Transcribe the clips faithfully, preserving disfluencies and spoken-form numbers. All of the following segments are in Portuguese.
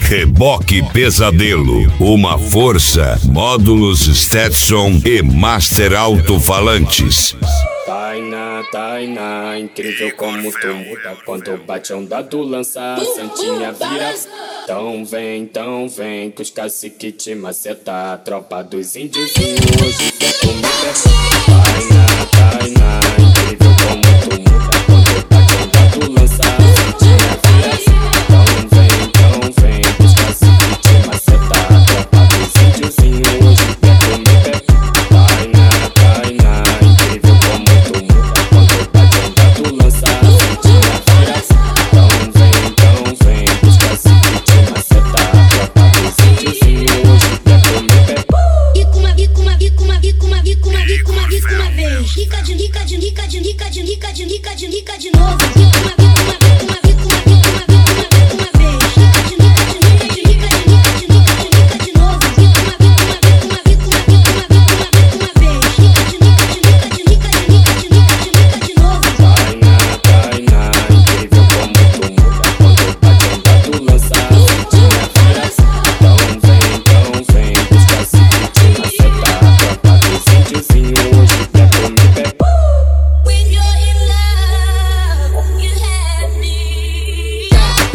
Reboque Pesadelo, uma força, módulos Stetson e Master Alto-Falantes. Tainá, Tainá, incrível como tu muda quando bate a onda do lança, Santinha vira. Então vem, então vem, que os cacique te maceta, a tropa dos índios hoje quer comer. Tainá, Tainá, incrível como tu muda quando bate a onda do lança, Santinha vira. Então vem, então vem, que os cacique te maceta, a tropa dos índios hoje quer comer. Tainá, Tainá, incrível como tu muda quando bate a onda do lança, Santinha vira. Então vem, então vem, que os cacique te maceta, a tropa dos índios hoje quer comer. Rica uma, rica uma, rica uma, rica uma, rica uma, rica uma vez. Rica de rica de rica de rica de rica de rica de rica de novo. Rica uma, rica uma, rica uma, rica uma, rica uma, rica uma, rica uma vez. Rica de rica de rica de rica de rica de rica de rica de novo. Rica uma, rica uma, rica uma, rica uma, rica uma, rica uma, rica uma vez. Rica de rica de rica de rica de rica de rica de rica de novo. Tainá, Tainá, incrível como tu muda quando bate a onda do lança, Santinha vira. Então vem, então vem, que os cacique te maceta, a tropa dos índios hoje quer comer. When you're in love, you have me.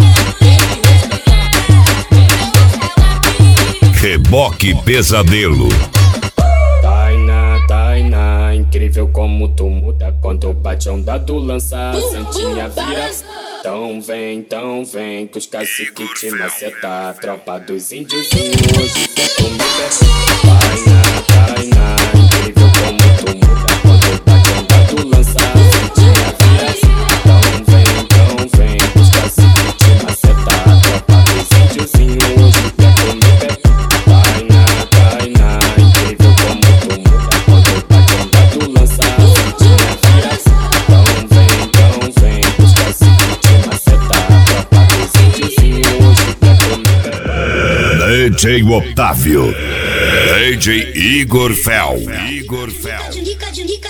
Reboque Pesadelo. Tainá, Tainá, incrível como tu muda quando bate a onda do lança, Santinha vira. Então vem, então vem, que os cacique te maceta, a tropa dos índios hoje quer comer. Tainá, Tainá, incrível como tu muda quando bate a onda do lança, Santinha vira. Então vem, então vem, que os cacique te maceta, a tropa dos índios hoje quer comer. Tainá, Tainá, incrível como tu muda quando bate a onda do lança, Santinha vira. Então vem, então vem, que os cacique te maceta, a tropa dos índios hoje quer comer. D J Otávio. D J Igor Fel. Igor Fel. Rica de rica de rica